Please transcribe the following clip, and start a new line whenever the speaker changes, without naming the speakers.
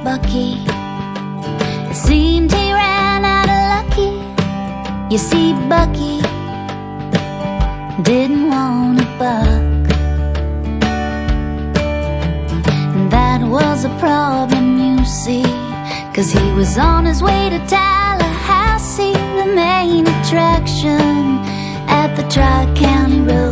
Bucky. It seemed he ran out of lucky. You see, Bucky didn't want a buck, and that was a problem, you see, 'cause he was on his way to Tallahassee, the main attraction at the Tri-County Road.